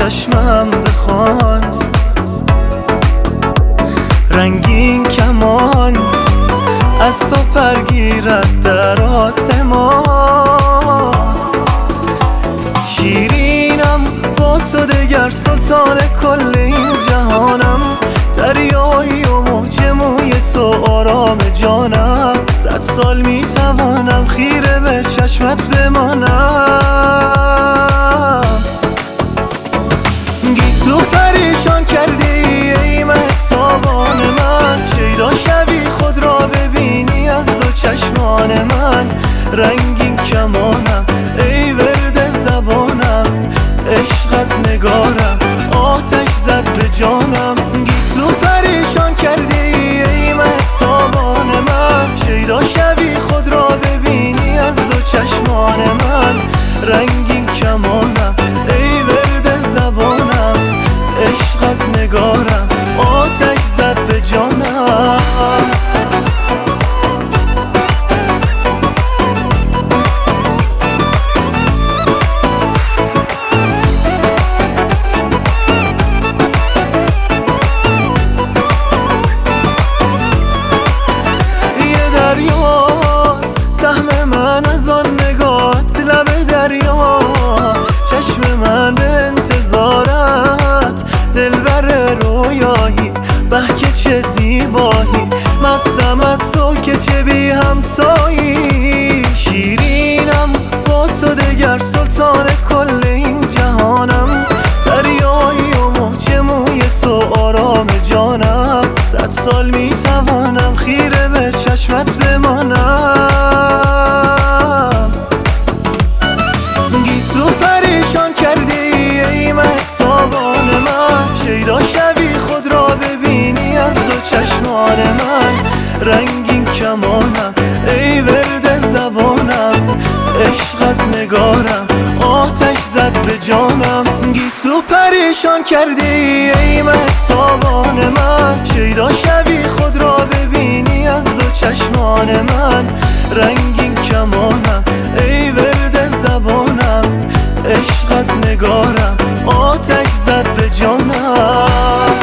چشمم بخوان، رنگین کمان از تو پرگیرد در آسمان. شیرینم با تو دگر سلطان کل این جهانم، دریایی و موج موی تو آرام جانم. 100 سال میتوانم خیره به چشمت بمانم. گیسو پریشان کرده ای مهتابان من، شیدا شبی خود را ببینی از دو چشمان من. رنگین کمانم ای ورد زبانم، عشقت نگارم آتش زد به جانم. گیسو پریشان کرده ای مهتابان من، شیدا شبی خود را ببینی از دو چشمان من. رنگین کمانم ای ورد زبانم، عشقت نگارم آتش زد به جانم. چشم من به انتظارت، دلبر رویایی به که چه زیبایی. مستم از تو که چه بی همتایی. شیرینم با تو دگر سلطان کل این جهانم، دریایی و موج موی تو آرام جانم. 100 سال میتوانم خیره به چشمت بمانم. گیسو پریشان کرده ای مهتابان من، شیدا شبی خود را ببینی از دو چشمان من. رنگین کمانم ای ورد زبانم، عشقت نگارم آتش زد به جانم. گیسو پریشان کرده ای مهتابان من، شیدا شبی خود را ببینی از دو چشمان من. رنگین کمانم ای ورد زبانم، عشقت نگارم آتش زد به جانم.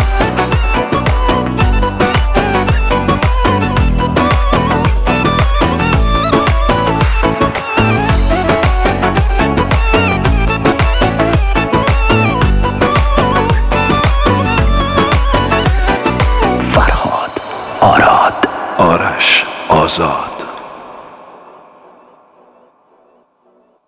فرهاد، آراد، آرش، آزاد.